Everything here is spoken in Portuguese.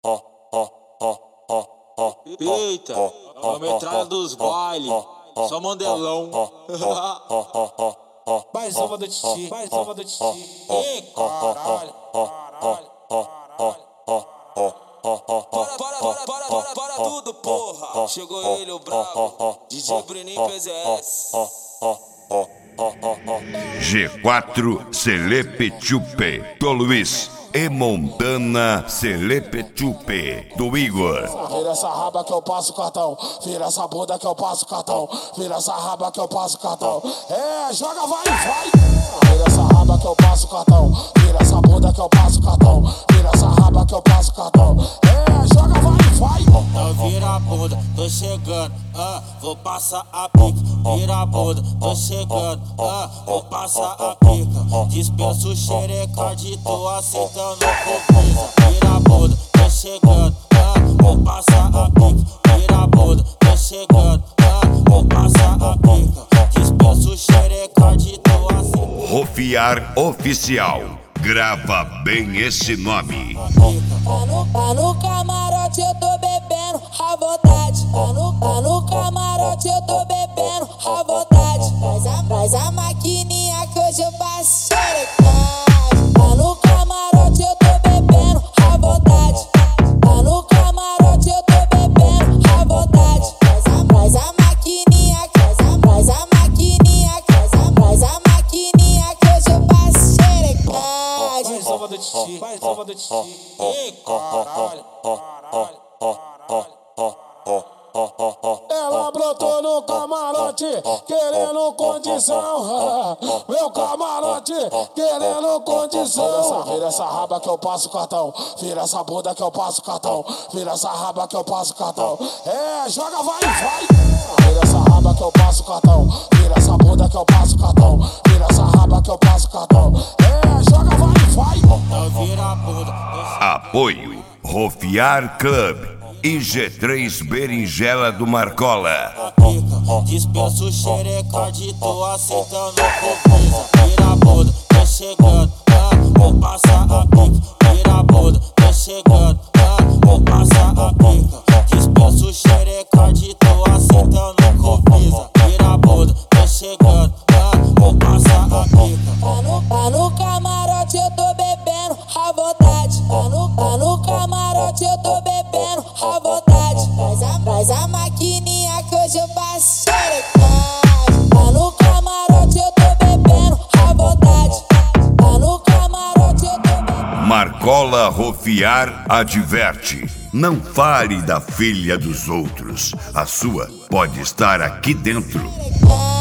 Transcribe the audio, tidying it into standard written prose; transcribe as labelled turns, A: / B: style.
A: Eita, a metralha dos bailes, só mandelão.
B: Mais uma do Titi, mais uma do Titi. Ei, caralho,
A: Para tudo, porra. Chegou ele, o brabo, DJ Bruninho PZS.
C: G4 Selepechupe do Luiz e Montana Selepechupe do Igor.
B: Vira essa raba que eu passo cartão, vira essa bunda que eu passo cartão, vira essa raba que eu passo cartão. É, joga, vai, vai. Vira essa raba que eu passo cartão, vira essa bunda que eu passo cartão, vira essa raba que eu passo cartão. É, joga, vai, vai.
A: Então vira a bunda, tô chegando, vou passar a pica. Vira a bunda, tô chegando, vou passar a pica. Dispenso xerecard, tô aceitando coisa. Vira a bunda, tô chegando, vou passar a pica. Vira a bunda, tô chegando, vou passar a pica. Dispenso xerecard, tô aceitando.
C: Rofiar Oficial. Grava bem esse nome.
D: Tá no camarote, eu tô bebendo à vontade. Tá no camarote, eu tô bebendo à vontade. Traz a maquininha que hoje eu passo xerecagem. Tá no camarote, eu tô bebendo à vontade. Tá no camarote, eu tô bebendo à vontade. Traz a maquininha, traz a maquininha, traz a maquininha que hoje eu passo xerecagem.
B: Mais uma do Titi, mais uma do Titi. Ei, caralho, Ela brotou no camarote, querendo condição. Meu camarote, querendo condição. Vira essa raba que eu passo cartão, vira essa bunda que eu passo cartão, vira essa raba que eu passo cartão. É, joga, vai, vai. Vira essa raba que eu passo cartão, vira essa bunda que eu passo cartão, vira essa raba que eu passo cartão. É, joga, vai, vai.
A: Então vira a bunda.
C: Apoio Rofiar Club e G3 Berinjela do Marcola.
A: Dispenso xerecard, tô aceitando coisa. Vira a bunda, tô chegando, vou passar a pica. Vira a bunda, tô chegando, vou passar a pica. Dispenso xerecard, tô aceitando coisa. Vira a bunda, tô chegando, vou passar a pica.
D: Tá no camarote, eu tô bebendo à vontade. Tá no camarote, eu tô bebendo à vontade. Traz a maquininha que hoje eu passo xerecagem. Tá no camarote, eu tô bebendo à vontade. Tá no camarote, eu tô bebendo.
C: Marcola Rofiar adverte: não fale da filha dos outros. A sua pode estar aqui dentro.